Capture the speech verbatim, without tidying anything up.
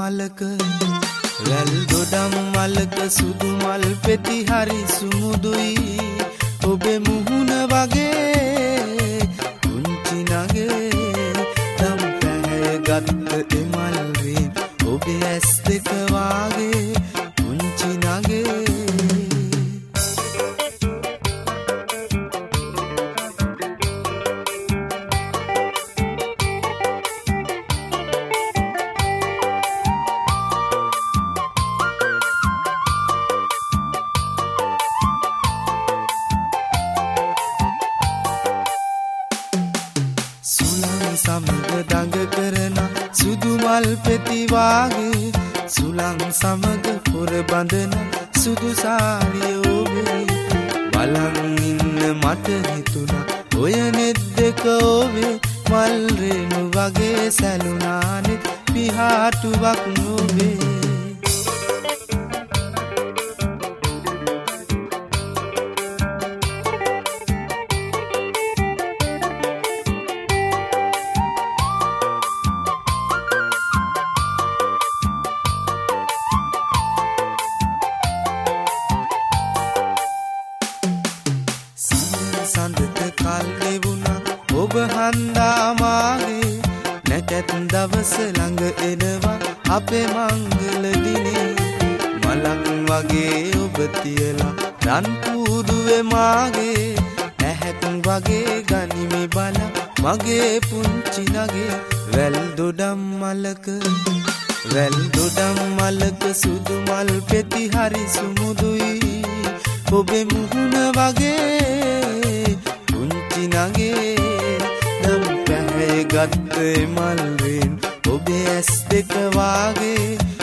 මලක වැල් දොඩම් මලක සුදු මල් පෙති හරි සුමුදුයි ඔබේ මුහුණ වගේ කුංචි නගේ දම් පැහැ ගත්ත එමල් රින් ඔබේ ඇස් දෙක වාගේ කුංචි නගේ සමග දඟ කරන සුදු මල් පෙති වාගේ සුලං සමග පොර බඳන සුදු සාරිය ඔබේ බලන් ඉන්න මට හිතුණා ඔය නෙත් දෙක ඔබේ මල් රේණු වගේ සැලුණානේ පිහාටුවක් නොවේ සඳට කල් ගෙවුණා ඔබ හන්දා මාගේ නැකත් දවස ළඟ එනවා අපේ මංගල දිනේ මලක් වගේ ඔබ තියලා රන් කූඩුවේ මාගේ ඇහැක් වගේ ගනිමි බල මගේ පුංචි නගේ වැල් දොඩම් මලක වැල් දොඩම් මලක සුදු මල් පෙති හරි සුමුදුයි ඔබේ මුහුණ වගේ කුංචි නගේ නම් පැහැ ගත්ත මල් රින් ඔබේ ඇස් දෙක වාගේ